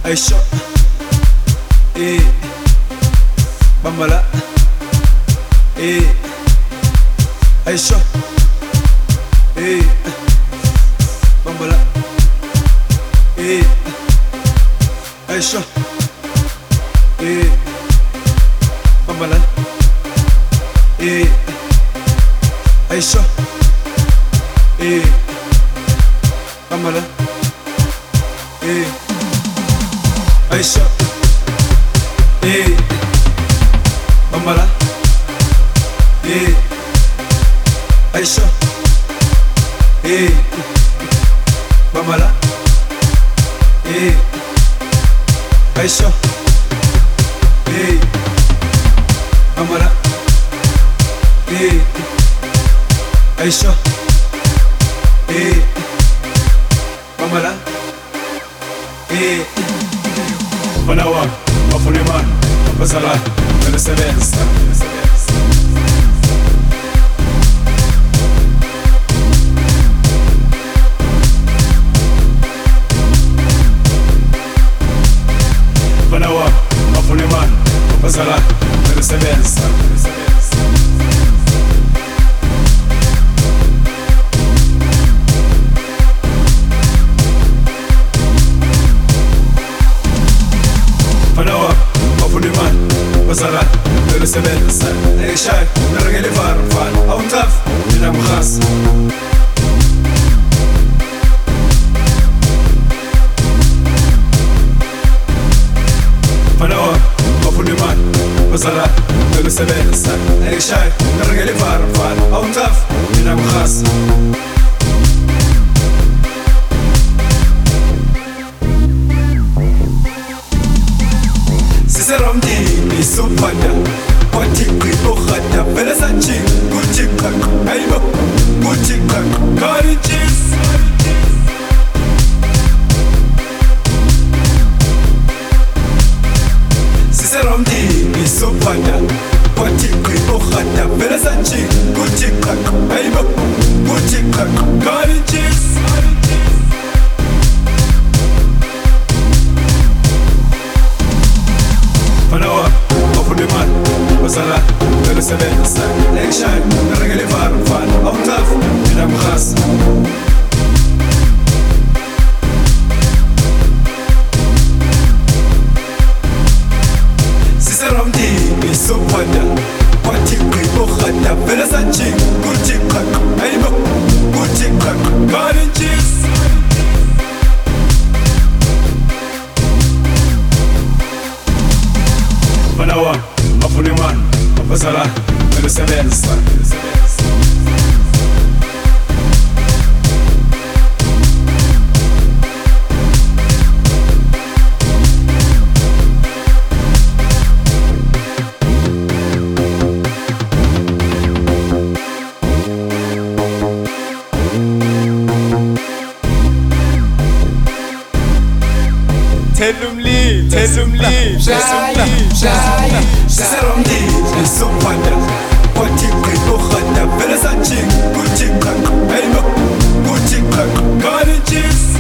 Aisha, eh, Bambala, eh, Aisha, eh, Bambala, eh, Aisha, eh, Bambala, eh, Aisha, eh, Bambala, eh, Aisha, eh, Bambala, eh, Aisha, eh, Bambala, eh, Aisha, eh, Bambala, eh, Aisha, eh, Bambala, eh. Panawa, Mafuneman, Basala, Venezuela. Panawa, Mafuneman, Basala, Venezuela. Basara, de sebenza, e shai, una regale farfan, a un taf, una mukhas. Panawa, Mafuneman, Basara, de sebenza, e shai, una regale farfan, a un taf, una mukhas. Ramdini supanda Watikri bokhata Pelasachi Kuchikak Aiba Kuchikak Karijis Sise Ramdini supanda Watikri bokhata Pelasachi Kuchikak Aiba Kuchikak Karijis Panawa, Mafuneman, Basala, de sebenza, e shai, una regale farfan, a un taf, una mukhas. Sise Ramdini supanda Watikri bokhata Pelasachi Kuchikak Aiba Kuchikak Karijis Panawa, Mafuneman, Basala, de sebenza. Tellumli, Seramdi, Supanda, Watikri bokhata Pelasachi Kuchikak Aiba Kuchikak Karijis